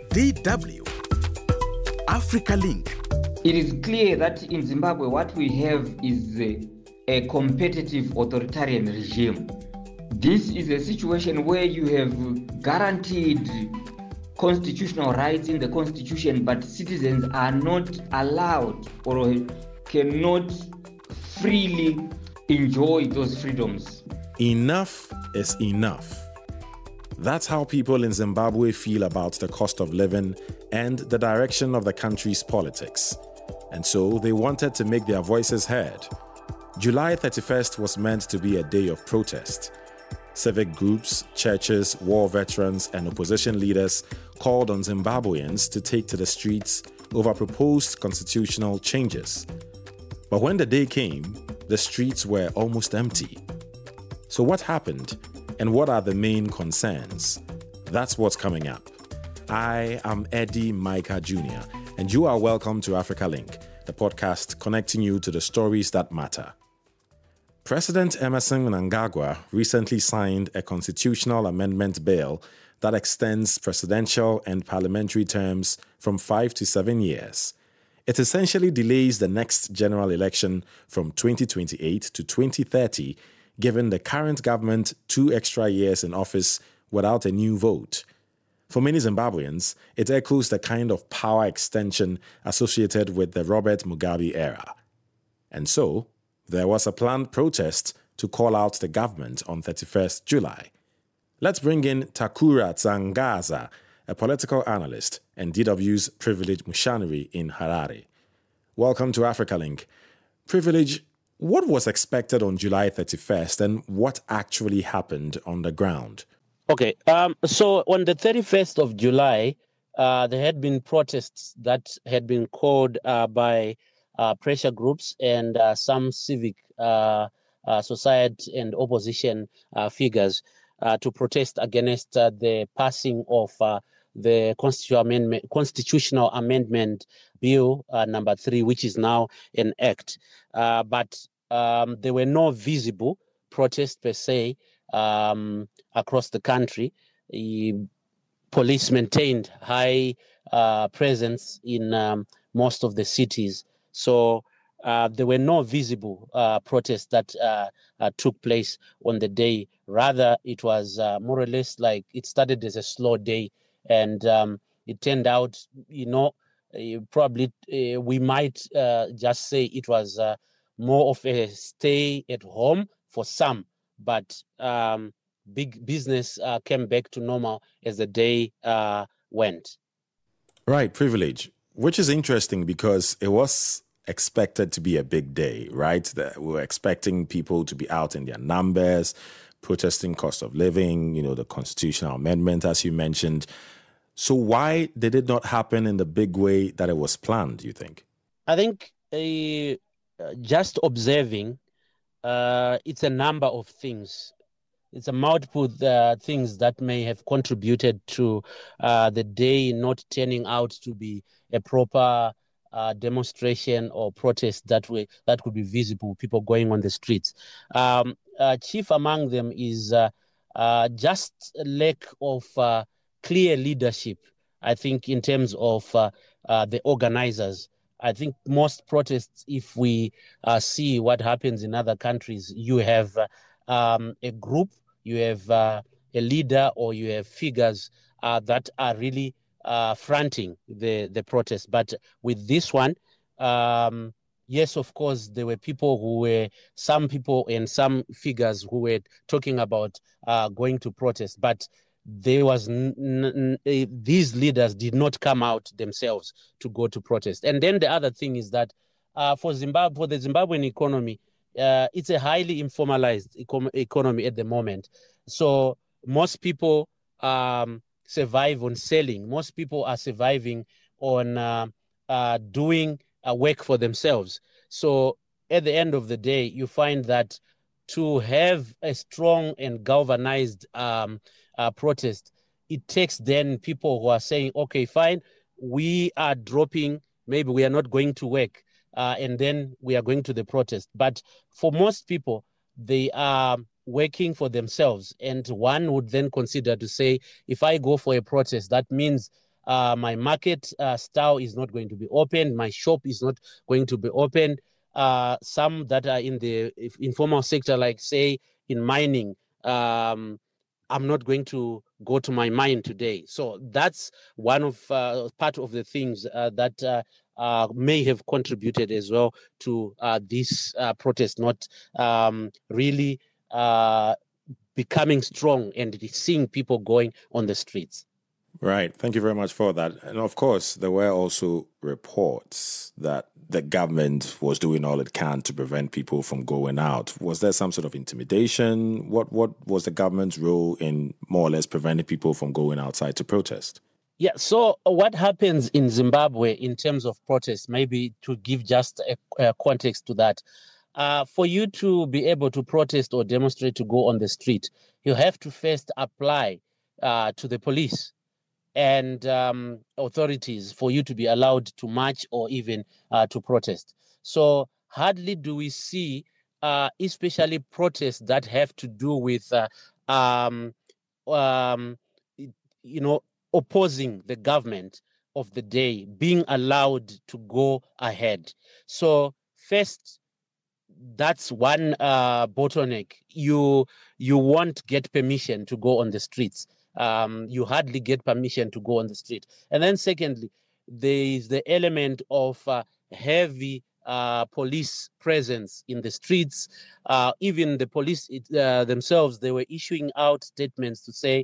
DW Africa Link. It is clear that in Zimbabwe what we have is a competitive authoritarian regime. This is a situation where you have guaranteed constitutional rights in the constitution, but citizens are not allowed or cannot freely enjoy those freedoms. Enough is enough. That's how people in Zimbabwe feel about the cost of living and the direction of the country's politics. And so they wanted to make their voices heard. July 31st was meant to be a day of protest. Civic groups, churches, war veterans, and opposition leaders called on Zimbabweans to take to the streets over proposed constitutional changes. But when the day came, the streets were almost empty. So what happened, and what are the main concerns? That's what's coming up. I am Eddie Micah Jr., and you are welcome to Africa Link, the podcast connecting you to the stories that matter. President Emmerson Mnangagwa recently signed a constitutional amendment bill that extends presidential and parliamentary terms from 5 to 7 years. It essentially delays the next general election from 2028 to 2030, giving the current government 2 extra years in office without a new vote. For many Zimbabweans, it echoes the kind of power extension associated with the Robert Mugabe era. And so, there was a planned protest to call out the government on 31st July. Let's bring in Takura Tsangaza, a political analyst and DW's Privilege Mushaniri in Harare. Welcome to Africa Link. Privilege, what was expected on July 31st and what actually happened on the ground? Okay, so on the 31st of July, there had been protests that had been called by pressure groups and some civic society and opposition figures to protest against the passing of the Constitutional Amendment Bill number 3, which is now an act. But there were no visible protests per se across the country. Police maintained high presence in most of the cities. So there were no visible protests that took place on the day. Rather, it was more or less like it started as a slow day. And it turned out, probably we might just say it was more of a stay at home for some. But big business came back to normal as the day went. Right, Privilege, which is interesting because it was expected to be a big day, right? We were expecting people to be out in their numbers, protesting cost of living, the constitutional amendment, as you mentioned. So why did it not happen in the big way that it was planned, do you think? I think just observing, it's a number of things. It's a multiple things that may have contributed to the day not turning out to be a proper demonstration or protest that could be visible, people going on the streets. Chief among them is just a lack of clear leadership, I think, in terms of the organizers. I think most protests, if we see what happens in other countries, you have a group, you have a leader, or you have figures that are really fronting the protest. But with this one, yes, of course, there were some people and some figures who were talking about going to protest, but there was these leaders did not come out themselves to go to protest. And then the other thing is that for the Zimbabwean economy, it's a highly informalized economy at the moment. So most people survive on selling. Most people are surviving on doing work for themselves. So at the end of the day, you find that to have a strong and galvanized protest, it takes then people who are saying, okay, fine, we are dropping, maybe we are not going to work, and then we are going to the protest. But for most people, they are working for themselves. And one would then consider to say, if I go for a protest, that means my market stall is not going to be opened, my shop is not going to be opened. Some that are in the informal sector, like say in mining, I'm not going to go to my mine today. So that's one of part of the things that may have contributed as well to this protest not really becoming strong and seeing people going on the streets. Right. Thank you very much for that. And of course, there were also reports that the government was doing all it can to prevent people from going out. Was there some sort of intimidation? What was the government's role in more or less preventing people from going outside to protest? Yeah, so what happens in Zimbabwe in terms of protests, maybe to give just a context to that, for you to be able to protest or demonstrate to go on the street, you have to first apply to the police and authorities for you to be allowed to march or even to protest. So hardly do we see, especially protests that have to do with, opposing the government of the day, being allowed to go ahead. So first, that's one bottleneck. You won't get permission to go on the streets. You hardly get permission to go on the street. And then secondly, there is the element of heavy police presence in the streets. Even the police themselves, they were issuing out statements to say,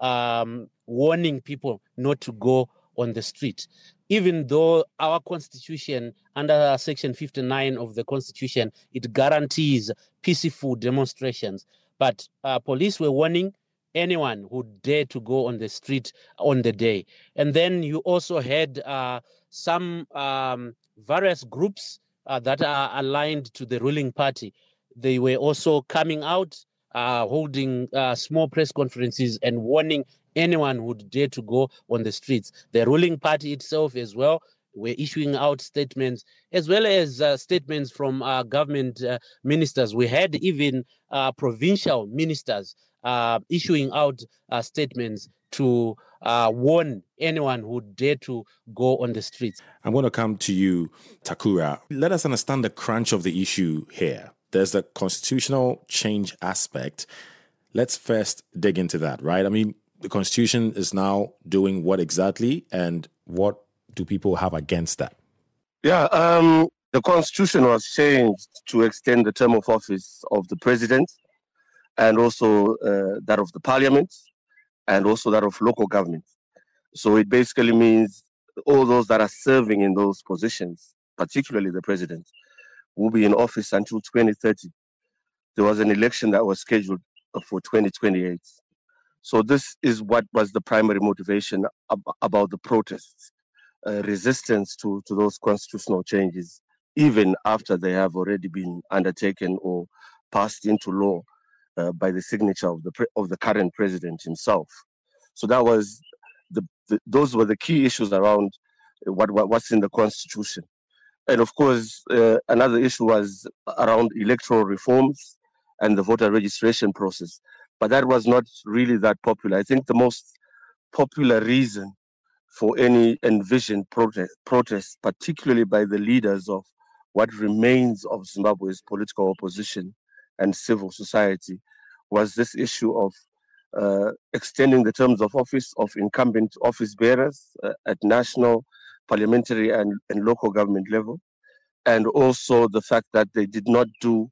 warning people not to go on the street. Even though our constitution, under section 59 of the constitution, it guarantees peaceful demonstrations. But police were warning anyone who dare to go on the street on the day. And then you also had some various groups that are aligned to the ruling party. They were also coming out, holding small press conferences and warning anyone who would dare to go on the streets. The ruling party itself as well were issuing out statements, as well as statements from government ministers. We had even provincial ministers issuing out statements to warn anyone who dare to go on the streets. I'm going to come to you, Takura. Let us understand the crunch of the issue here. There's the constitutional change aspect. Let's first dig into that, right? I mean, the Constitution is now doing what exactly, and what do people have against that? Yeah, the Constitution was changed to extend the term of office of the president, and also that of the parliament, and also that of local government. So it basically means all those that are serving in those positions, particularly the president, will be in office until 2030. There was an election that was scheduled for 2028. So this is what was the primary motivation about the protests, resistance to those constitutional changes, even after they have already been undertaken or passed into law by the signature of the current president himself. So that was those were the key issues around what's in the Constitution. And of course, another issue was around electoral reforms and the voter registration process. But that was not really that popular. I think the most popular reason for any envisioned protest, particularly by the leaders of what remains of Zimbabwe's political opposition and civil society, was this issue of extending the terms of office of incumbent office bearers at national, parliamentary, and local government level, and also the fact that they did not do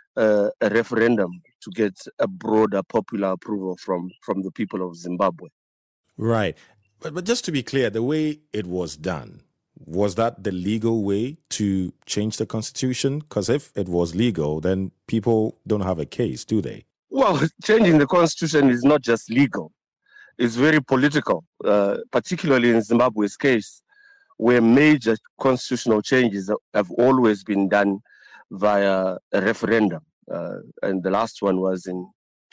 a referendum to get a broader popular approval from the people of Zimbabwe. Right. But just to be clear, the way it was done, was that the legal way to change the Constitution? Because if it was legal, then people don't have a case, do they? Well, changing the Constitution is not just legal. It's very political, particularly in Zimbabwe's case, where major constitutional changes have always been done via a referendum. And the last one was in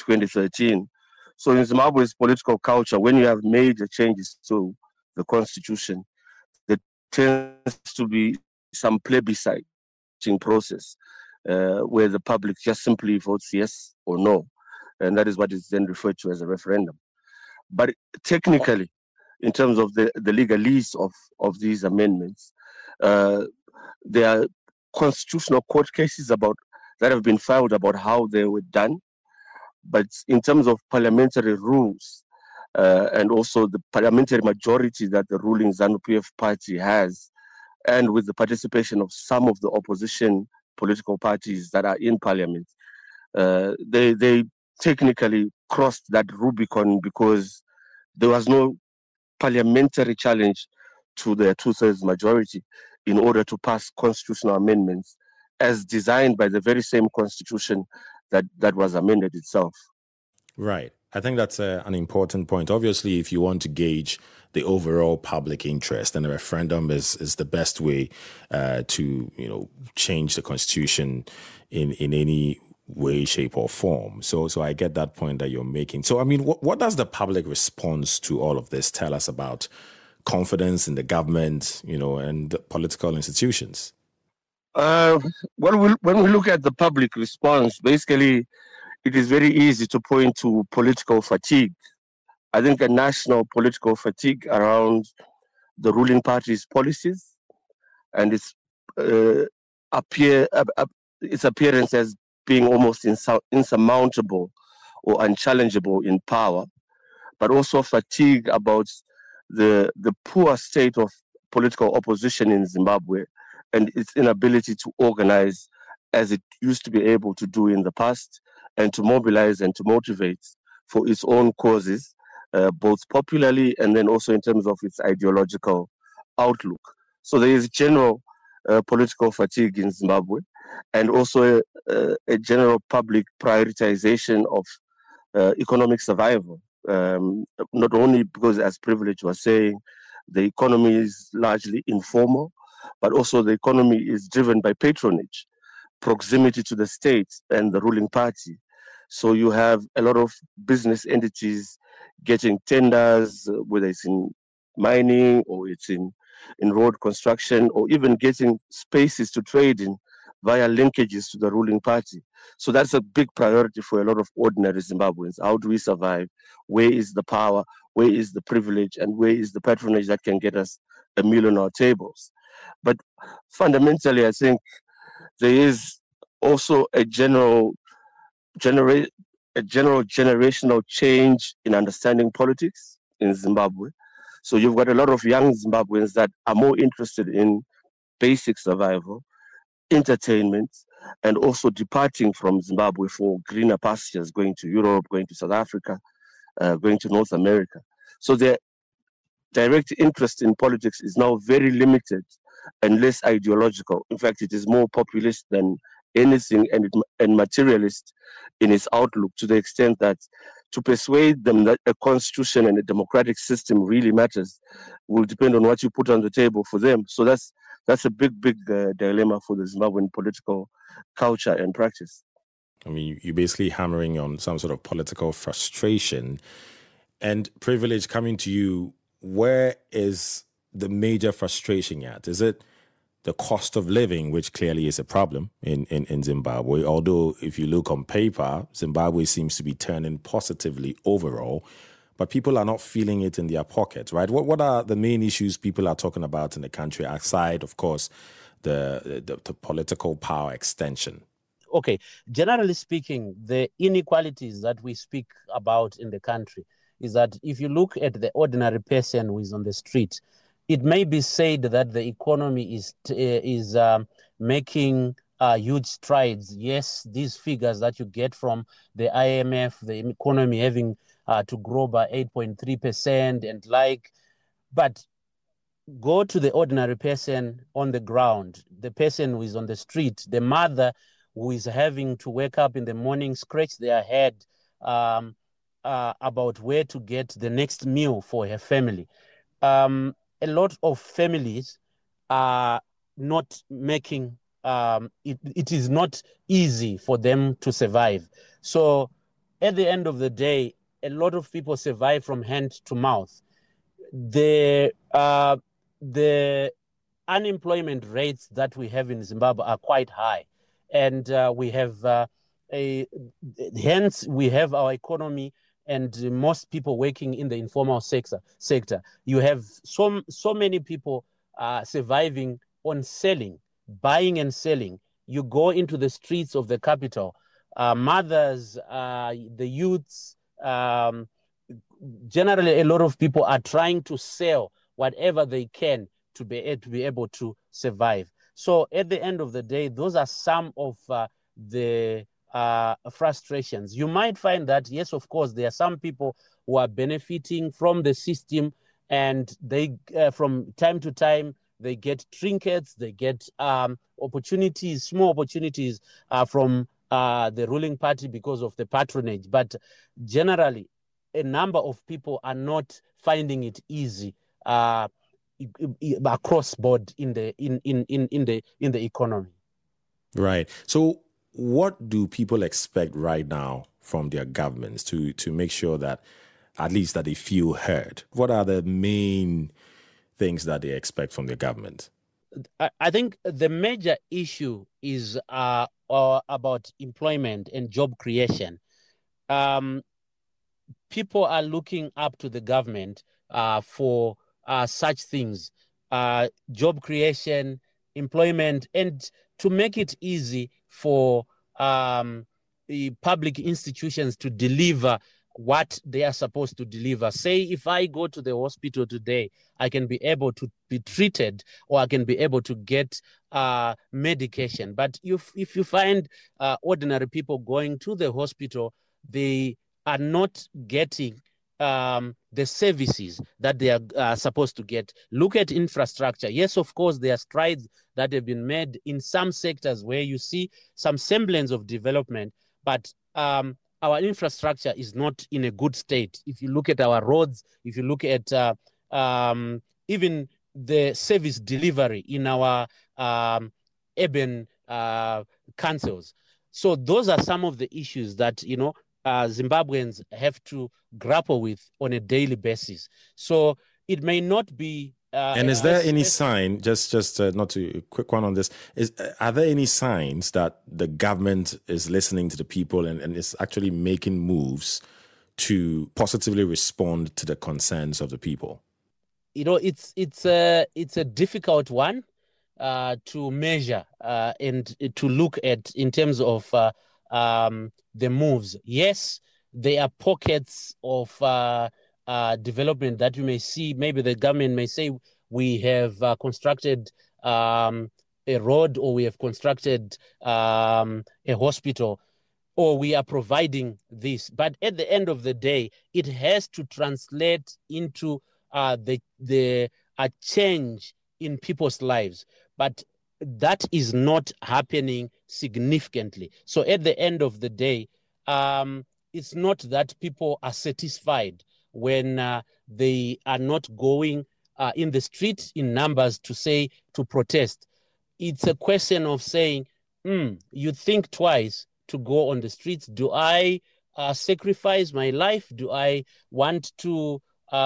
2013. So in Zimbabwe's political culture, when you have major changes to the Constitution, there tends to be some plebisciting process where the public just simply votes yes or no. And that is what is then referred to as a referendum. But technically, in terms of the legalese of these amendments. There are constitutional court cases that have been filed about how they were done. But in terms of parliamentary rules and also the parliamentary majority that the ruling ZANU-PF party has, and with the participation of some of the opposition political parties that are in parliament, they technically crossed that Rubicon because there was no parliamentary challenge to the two-thirds majority in order to pass constitutional amendments as designed by the very same constitution that was amended itself. Right. I think that's an important point. Obviously, if you want to gauge the overall public interest, then a referendum is the best way to change the constitution in any way, shape, or form. So I get that point that you're making. So I mean, what does the public response to all of this tell us about confidence in the government, and the political institutions? When we look at the public response, basically, it is very easy to point to political fatigue. I think a national political fatigue around the ruling party's policies and its appearance as being almost insurmountable or unchallengeable in power, but also fatigue about the poor state of political opposition in Zimbabwe and its inability to organize as it used to be able to do in the past, and to mobilize and to motivate for its own causes, both popularly and then also in terms of its ideological outlook. So there is general political fatigue in Zimbabwe, and also a general public prioritization of economic survival. Not only because, as Privilege was saying, the economy is largely informal, but also the economy is driven by patronage, proximity to the state and the ruling party. So you have a lot of business entities getting tenders, whether it's in mining or it's in road construction, or even getting spaces to trade in via linkages to the ruling party. So that's a big priority for a lot of ordinary Zimbabweans. How do we survive? Where is the power? Where is the privilege? And where is the patronage that can get us a meal on our tables? But fundamentally, I think there is also a general generational change in understanding politics in Zimbabwe. So you've got a lot of young Zimbabweans that are more interested in basic survival, entertainment, and also departing from Zimbabwe for greener pastures, going to Europe, going to South Africa, going to North America. So their direct interest in politics is now very limited and less ideological. In fact, it is more populist than anything and materialist in its outlook, to the extent that to persuade them that a constitution and a democratic system really matters will depend on what you put on the table for them. So that's a big dilemma for the Zimbabwean political culture and practice. I mean, you're basically hammering on some sort of political frustration. And Privilege, coming to you, where is the major frustration at? Is it the cost of living, which clearly is a problem in Zimbabwe? Although if you look on paper, Zimbabwe seems to be turning positively overall, but people are not feeling it in their pockets, right? What are the main issues people are talking about in the country, aside, of course, the political power extension? Okay, generally speaking, the inequalities that we speak about in the country is that if you look at the ordinary person who is on the street, it may be said that the economy is making huge strides. Yes, these figures that you get from the IMF, the economy having to grow by 8.3% and but go to the ordinary person on the ground, the person who is on the street, the mother who is having to wake up in the morning, scratch their head about where to get the next meal for her family. A lot of families are not making, it is not easy for them to survive. So at the end of the day, a lot of people survive from hand to mouth. The unemployment rates that we have in Zimbabwe are quite high. And we have, hence we have our economy and most people working in the informal sector. You have so many people surviving on selling, buying and selling. You go into the streets of the capital, mothers, the youths, generally a lot of people are trying to sell whatever they can to be able to survive. So at the end of the day, those are some of the frustrations. You might find that, yes, of course, there are some people who are benefiting from the system, and they, from time to time, they get trinkets, they get opportunities, small opportunities from the ruling party because of the patronage. But generally, a number of people are not finding it easy across board in the economy. Right. So what do people expect right now from their governments to make sure that at least that they feel heard? What are the main things that they expect from their government? I think the major issue is about employment and job creation. People are looking up to the government for such things, job creation, employment, and to make it easy for the public institutions to deliver what they are supposed to deliver. Say, if I go to the hospital today, I can be able to be treated, or I can be able to get medication. But if you find ordinary people going to the hospital, they are not getting the services that they are supposed to get. Look at infrastructure. Yes, of course, there are strides that have been made in some sectors where you see some semblance of development, but our infrastructure is not in a good state. If you look at our roads, if you look at even the service delivery in our urban councils. So those are some of the issues that, Zimbabweans have to grapple with on a daily basis. So it may not be. And is there any sign, just not to quick one on this, are there any signs that the government is listening to the people and is actually making moves to positively respond to the concerns of the people? It's a difficult one to measure and to look at in terms of the moves. Yes, there are pockets of development that you may see. Maybe the government may say, we have constructed a road, or we have constructed a hospital, or we are providing this. But at the end of the day, it has to translate into the change in people's lives. But that is not happening significantly. So at the end of the day, it's not that people are satisfied when they are not going in the street in numbers to protest. It's a question of saying, you think twice to go on the streets. Do I sacrifice my life? Do I want to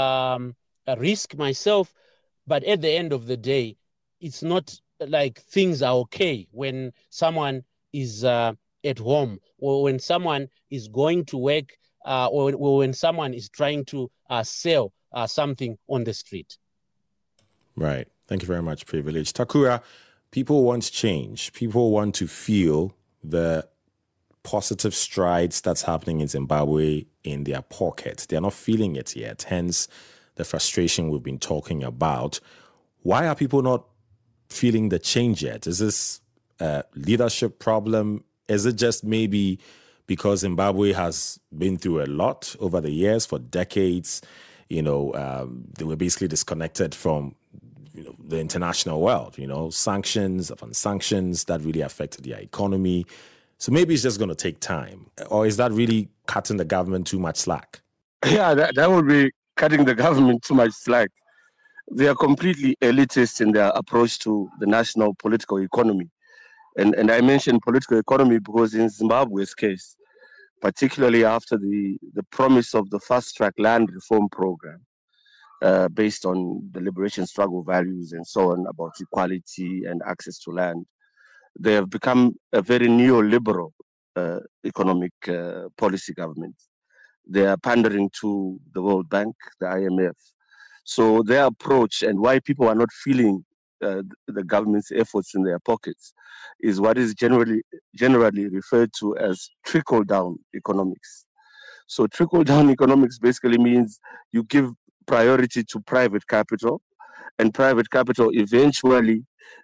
risk myself? But at the end of the day, it's not like things are okay when someone is at home, or when someone is going to work, or when someone is trying to sell something on the street. Right. Thank you very much, Privilege. Takura, people want change. People want to feel the positive strides that's happening in Zimbabwe in their pockets. They're not feeling it yet, hence the frustration we've been talking about. Why are people not feeling the change yet? Is this a leadership problem? Is it just maybe because Zimbabwe has been through a lot over the years, for decades? They were basically disconnected from the international world, sanctions upon sanctions that really affected their economy. So maybe it's just going to take time. Or is that really cutting the government too much slack? Yeah, that would be cutting the government too much slack. They are completely elitist in their approach to the national political economy. And I mentioned political economy because in Zimbabwe's case, particularly after the promise of the fast-track land reform program, based on the liberation struggle values and so on, about equality and access to land, they have become a very neoliberal economic policy government. They are pandering to the World Bank, the IMF. So their approach and why people are not feeling the government's efforts in their pockets is what is generally referred to as trickle-down economics. So trickle-down economics basically means you give priority to private capital, and private capital eventually,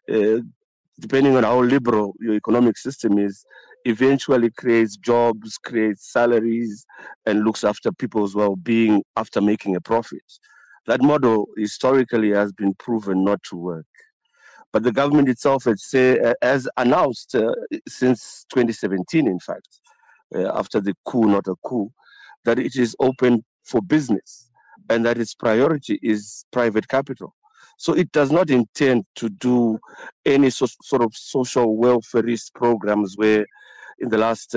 depending on how liberal your economic system is, eventually creates jobs, creates salaries, and looks after people's well-being after making a profit. That model historically has been proven not to work. But the government itself has announced since 2017, in fact, after the coup, not a coup, that it is open for business and that its priority is private capital. So it does not intend to do any sort of social welfareist programs where in the last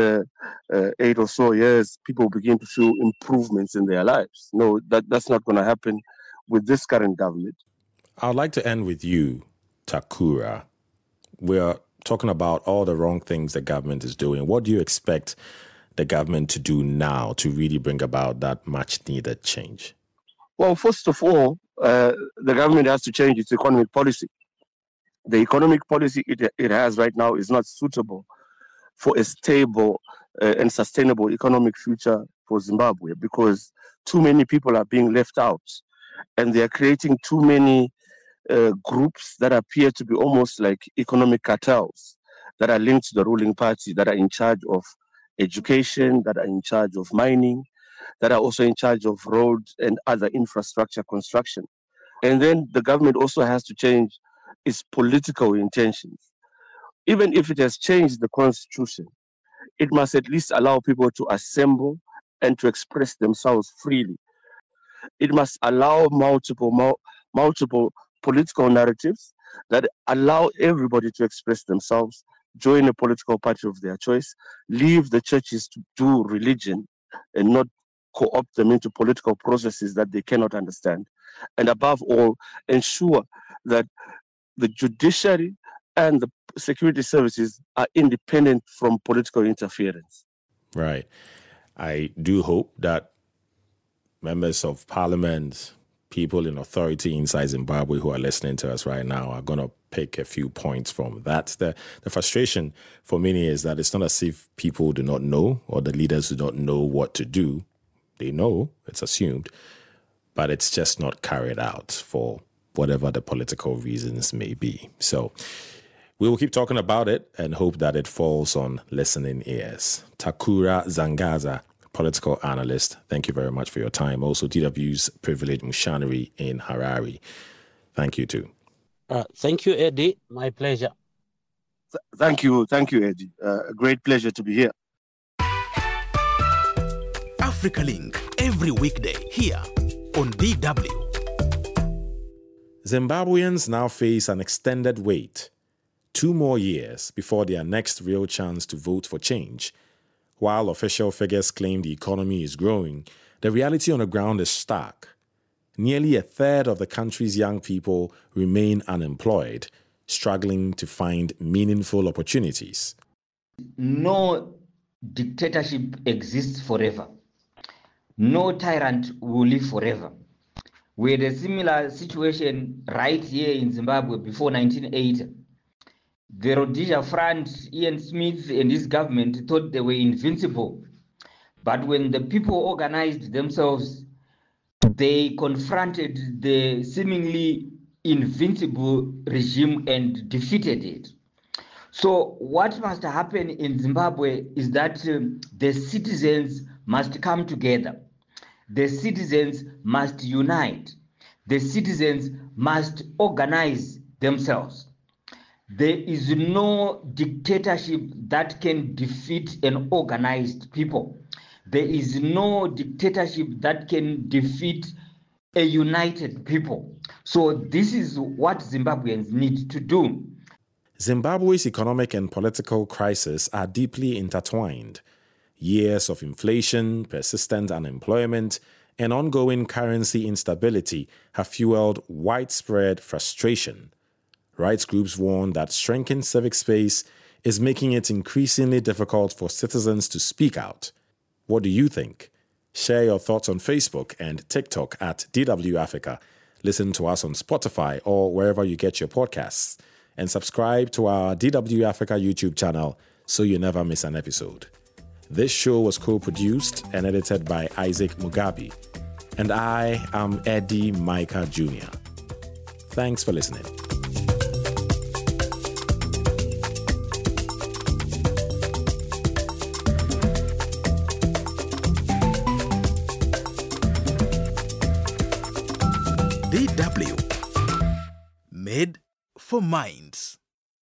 8 or so years, people begin to feel improvements in their lives. No, that's not going to happen with this current government. I'd like to end with you, Takura. We're talking about all the wrong things the government is doing. What do you expect the government to do now to really bring about that much needed change? Well, first of all, the government has to change its economic policy. The economic policy it has right now is not suitable for a stable and sustainable economic future for Zimbabwe because too many people are being left out. And they are creating too many groups that appear to be almost like economic cartels that are linked to the ruling party, that are in charge of education, that are in charge of mining, that are also in charge of road and other infrastructure construction. And then the government also has to change its political intentions. Even if it has changed the constitution, it must at least allow people to assemble and to express themselves freely. It must allow multiple political narratives that allow everybody to express themselves, join a political party of their choice, leave the churches to do religion and not co-opt them into political processes that they cannot understand. And above all, ensure that the judiciary and the security services are independent from political interference. Right. I do hope that members of parliament, people in authority inside Zimbabwe who are listening to us right now are going to pick a few points from that. The frustration for many is that it's not as if people do not know or the leaders do not know what to do. They know, it's assumed, but it's just not carried out for whatever the political reasons may be. So we will keep talking about it and hope that it falls on listening ears. Takura Zangaza, political analyst, thank you very much for your time. Also, DW's Privilege Mushanari in Harare. Thank you too. Thank you, Eddie. My pleasure. Thank you, Eddie. A great pleasure to be here. Africa Link, every weekday here on DW. Zimbabweans now face an extended wait, 2 more years before their next real chance to vote for change. While official figures claim the economy is growing, the reality on the ground is stark. Nearly a third of the country's young people remain unemployed, struggling to find meaningful opportunities. No dictatorship exists forever. No tyrant will live forever. We had a similar situation right here in Zimbabwe before 1980. The Rhodesia Front, Ian Smith and his government thought they were invincible. But when the people organized themselves, they confronted the seemingly invincible regime and defeated it. So what must happen in Zimbabwe is that the citizens must come together. The citizens must unite. The citizens must organize themselves. There is no dictatorship that can defeat an organized people. There is no dictatorship that can defeat a united people. So this is what Zimbabweans need to do. Zimbabwe's economic and political crises are deeply intertwined. Years of inflation, persistent unemployment, and ongoing currency instability have fueled widespread frustration. Rights groups warn that shrinking civic space is making it increasingly difficult for citizens to speak out. What do you think? Share your thoughts on Facebook and TikTok at DW Africa. Listen to us on Spotify or wherever you get your podcasts. And subscribe to our DW Africa YouTube channel so you never miss an episode. This show was co-produced and edited by Isaac Mugabi. And I am Eddie Micah Jr. Thanks for listening. DW. Made for minds.